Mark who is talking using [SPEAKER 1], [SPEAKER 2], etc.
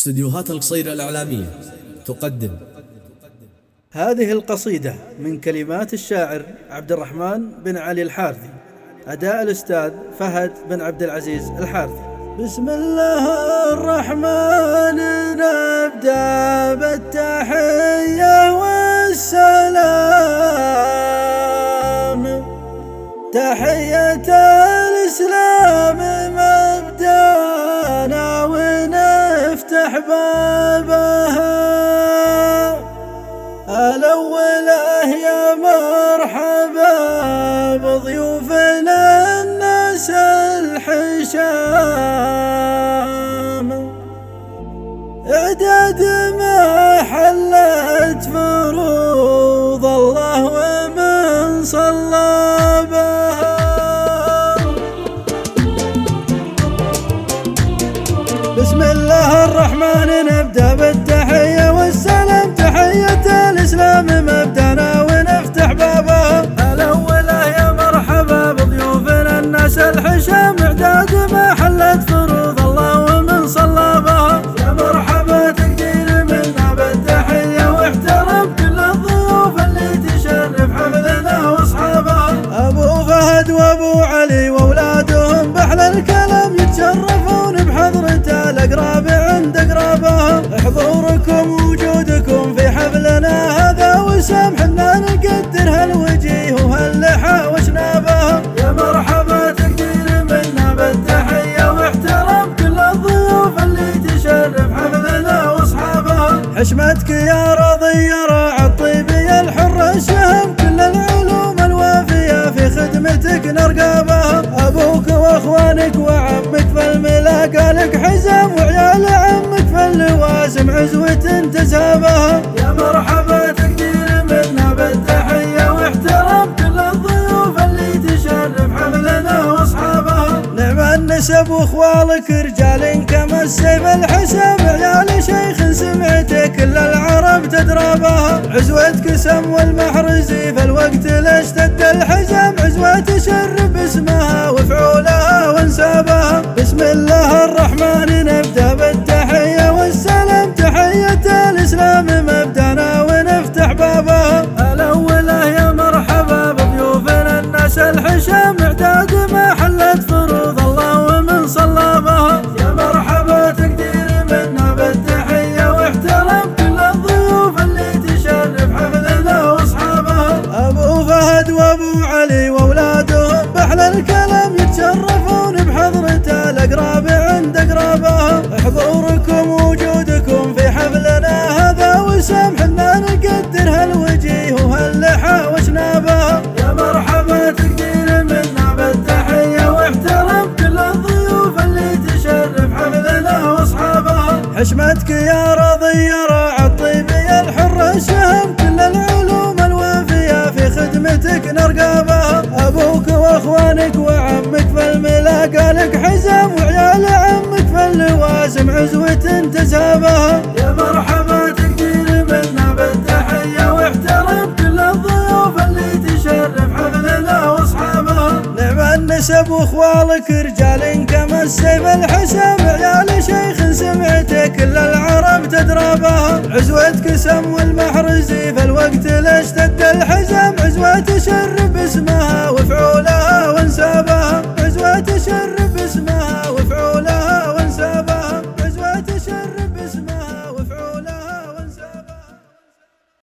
[SPEAKER 1] استديوهات القصيرة الإعلامية تقدم
[SPEAKER 2] هذه القصيدة من كلمات الشاعر عبد الرحمن بن علي الحارثي، أداء الأستاذ فهد بن عبد العزيز الحارثي. بسم الله الرحمن نبدأ بالتحية والسلام، تحية الإسلام مبدأنا ونفتح بابها. الأولى يا مرحبا بضيوفنا الناس الحشام، إعداد ما حلت فروض الله ومن صلى بها. بسم الله الرحمن نبدأ بالتحية والسلام، تحية الإسلام مبدأنا ونفتح بابها. الأولى يا مرحبا بضيوفنا الناس الحشام، إعداد ما حلت فروض الله ومن صلى بها. يا مرحبا تقدير منا بالتحية واحترام كل الضيوف اللي تشرف حفلنا واصحابها. أبو فهد وأبو علي وأولادهم بأحلى الكلام يتشرفون بحضرة الأقراب عند أقرابها. حضوركم ووجودكم في حفلنا هذا وسام، حنا نقدر هالوجيه وهاللحى وشنابها. يا مرحبا تقدير منا بالتحية واحترام كل الضيوف اللي تشرف حفلنا واصحابها. حشمتك يا رضي راعي الطيبي الحر الشهم، كل العلوم الوافية في خدمتك نرقابها. أبوك وأخوانك وعمك في الملاقى لك حزام، وعيال عمك في اللوازم عزوة تسابها. يا مرحبا تقدير منا بالتحية واحترام كل الضيوف اللي تشرف حفلنا واصحابها. نعم النسب واخوالك رجال كما السيف الحسام، عيال شيخ سمعته كل العرب تدرابها. عزوة قسم والمحرزي في الوقت لاشتد الحزام، عزوة تشرف باسمها وفعولها وانسابها. بسم الله الرحمن نبدأ بالتحية والسلام، تحية الإسلام مبدأنا ونفتح بابها. الأولى يا مرحبا بضيوفنا الناس الحشام، إعداد ما حلت فروض الله ومن صلى بها. يا مرحبا تقدير منا بالتحية واحترام كل الضيوف اللي تشرف حفلنا واصحابها. أبو فهد وأبو علي وأولادهم بأحلى الكلام يتشرفون بحضرة الأقراب عند أقرابها. حضوركم ووجودكم في حفلنا هذا وسام، حنا نقدر هالوجيه وهاللحى وشنابها. يا مرحبا تقدير منا بالتحية واحترام كل الضيوف اللي تشرف حفلنا واصحابها. حشمتك يا رضي راعي الطيبي الحر الشهم، كل العلوم الوافية في خدمتك نرقابها. أبوك وأخوانك وعمك في الملاقى لك حزام، وعيال عمك في اللوازم عزوة تسابها. يا مرحبا تقدير منا بالتحية واحترام كل الضيوف اللي تشرف حفلنا واصحابها. نعم النسب واخوالك رجال كما السيف الحسام، عيال شيخ سمعته كل العرب تدرابها. عزوة قسم والمحرزي في الوقت لاشتد الحزام، عزوة تشرف باسمها